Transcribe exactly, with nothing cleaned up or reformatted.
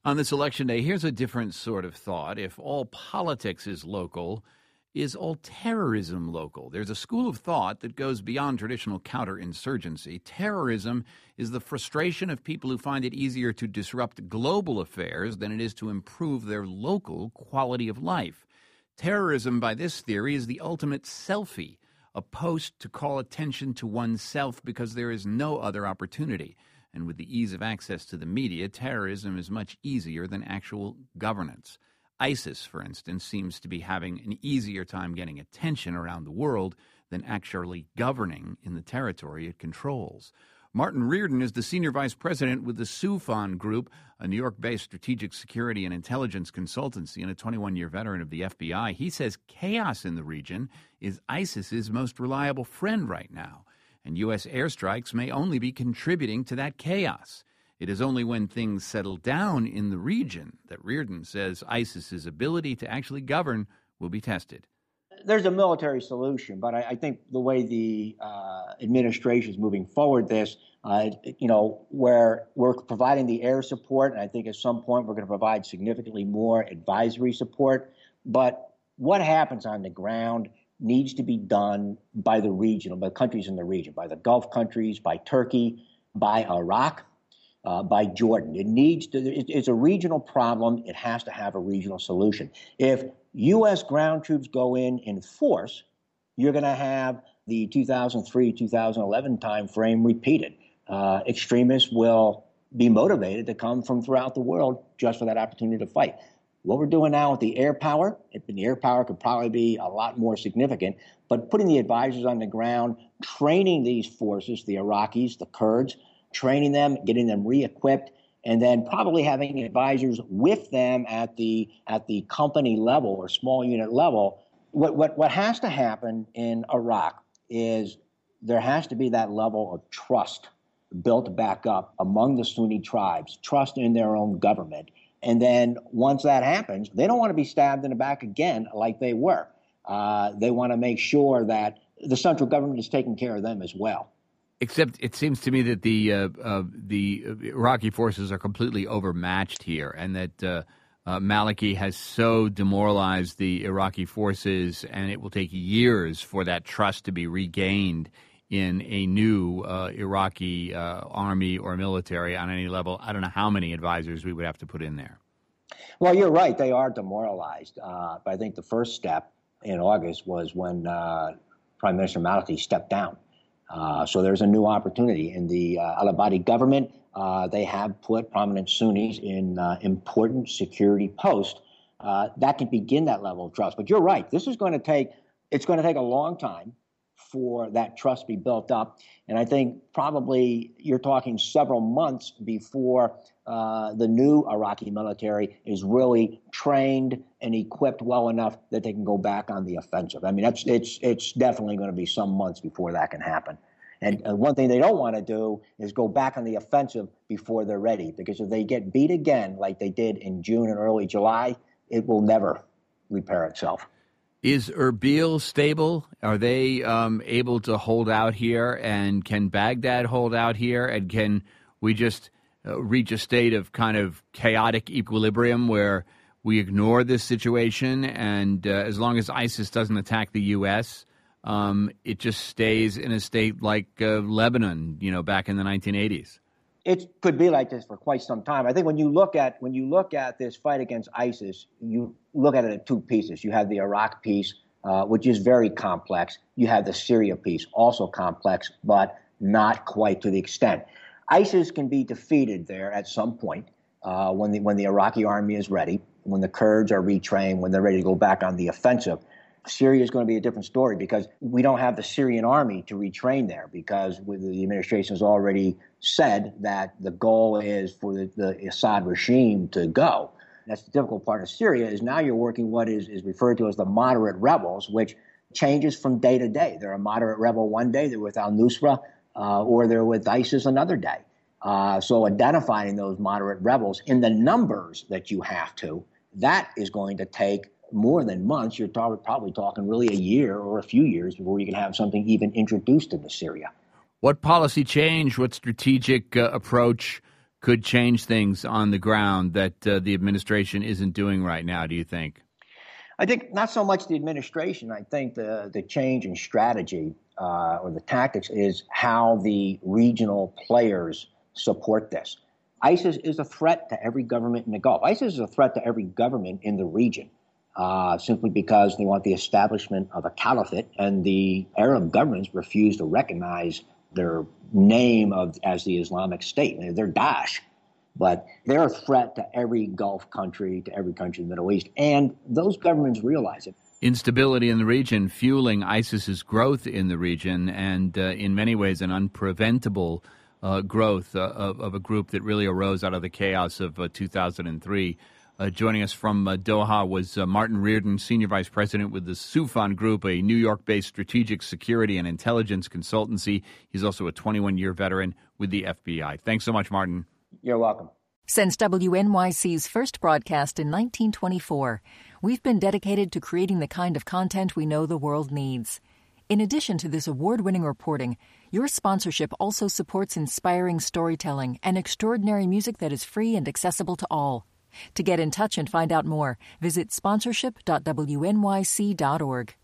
On this election day, here's a different sort of thought. If all politics is local, is all terrorism local? There's a school of thought that goes beyond traditional counterinsurgency. Terrorism is the frustration of people who find it easier to disrupt global affairs than it is to improve their local quality of life. Terrorism, by this theory, is the ultimate selfie, a post to call attention to oneself because there is no other opportunity. And with the ease of access to the media, terrorism is much easier than actual governance. ISIS, for instance, seems to be having an easier time getting attention around the world than actually governing in the territory it controls. Martin Reardon is the senior vice president with the Soufan Group, a New York-based strategic security and intelligence consultancy and a twenty-one-year veteran of the F B I. He says chaos in the region is ISIS's most reliable friend right now, and U S airstrikes may only be contributing to that chaos. It is only when things settle down in the region that Reardon says ISIS's ability to actually govern will be tested. There's a military solution, but I, I think the way the uh, administration is moving forward this, uh, you know, where we're providing the air support, and I think at some point we're going to provide significantly more advisory support. But what happens on the ground needs to be done by the regional, by countries in the region, by the Gulf countries, by Turkey, by Iraq, uh, by Jordan. It needs to, it, it's a regional problem. It has to have a regional solution. If U S ground troops go in in force, you're going to have the two thousand three, two thousand eleven timeframe repeated. Uh, extremists will be motivated to come from throughout the world just for that opportunity to fight. What we're doing now with the air power, the air power could probably be a lot more significant, but putting the advisors on the ground, training these forces, the Iraqis, the Kurds, training them, getting them re-equipped, and then probably having advisors with them at the at the company level or small unit level. What what what has to happen in Iraq is there has to be that level of trust built back up among the Sunni tribes, trust in their own government. And then once that happens, they don't want to be stabbed in the back again like they were. Uh, they want to make sure that the central government is taking care of them as well. Except it seems to me that the uh, uh, the Iraqi forces are completely overmatched here, and that uh, uh, Maliki has so demoralized the Iraqi forces, and it will take years for that trust to be regained in a new uh, Iraqi uh, army or military on any level. I don't know how many advisors we would have to put in there. Well, you're right. They are demoralized. Uh, but I think the first step in August was when uh, Prime Minister Maliki stepped down. Uh, so there's a new opportunity. In the uh, Al-Abadi government, uh, they have put prominent Sunnis in uh, important security posts. Uh, that can begin that level of trust. But you're right. This is going to take, it's going to take a long time for that trust to be built up. And I think probably you're talking several months before uh, the new Iraqi military is really trained and equipped well enough that they can go back on the offensive. I mean, that's, it's, it's definitely going to be some months before that can happen. And uh, one thing they don't want to do is go back on the offensive before they're ready, because if they get beat again like they did in June and early July, it will never repair itself. Is Erbil stable? Are they um, able to hold out here? And can Baghdad hold out here? And can we just uh, reach a state of kind of chaotic equilibrium where we ignore this situation, and uh, as long as ISIS doesn't attack the U S, um, it just stays in a state like uh, Lebanon, you know, back in the nineteen eighties? It could be like this for quite some time. I think when you look at when you look at this fight against ISIS, you look at it in two pieces. You have the Iraq piece, uh, which is very complex. You have the Syria piece, also complex, but not quite to the extent. ISIS can be defeated there at some point uh, when the when the Iraqi army is ready, when the Kurds are retrained, when they're ready to go back on the offensive. Syria is going to be a different story because we don't have the Syrian army to retrain there, because the administration has already said that the goal is for the, the Assad regime to go. That's the difficult part of Syria, is now you're working what is, is referred to as the moderate rebels, which changes from day to day. They're a moderate rebel one day, they're with al-Nusra, uh, or they're with ISIS another day. Uh, so identifying those moderate rebels in the numbers that you have to, that is going to take more than months. You're talk- probably talking really a year or a few years before you can have something even introduced into Syria. What policy change, what strategic uh, approach could change things on the ground that uh, the administration isn't doing right now, do you think? I think not so much the administration. I think the, the change in strategy uh, or the tactics is how the regional players support this. ISIS is a threat to every government in the Gulf. ISIS is a threat to every government in the region uh, simply because they want the establishment of a caliphate, and the Arab governments refuse to recognize their name of as the Islamic State. They're Daesh, but they're a threat to every Gulf country, to every country in the Middle East, and those governments realize it. Instability in the region fueling ISIS's growth in the region, and uh, in many ways an unpreventable uh, growth uh, of, of a group that really arose out of the chaos of uh, two thousand three. Uh, joining us from uh, Doha was uh, Martin Reardon, Senior Vice President with the Soufan Group, a New York-based strategic security and intelligence consultancy. He's also a twenty-one-year veteran with the F B I. Thanks so much, Martin. You're welcome. Since W N Y C's first broadcast in nineteen twenty-four, we've been dedicated to creating the kind of content we know the world needs. In addition to this award-winning reporting, your sponsorship also supports inspiring storytelling and extraordinary music that is free and accessible to all. To get in touch and find out more, visit sponsorship dot w n y c dot org.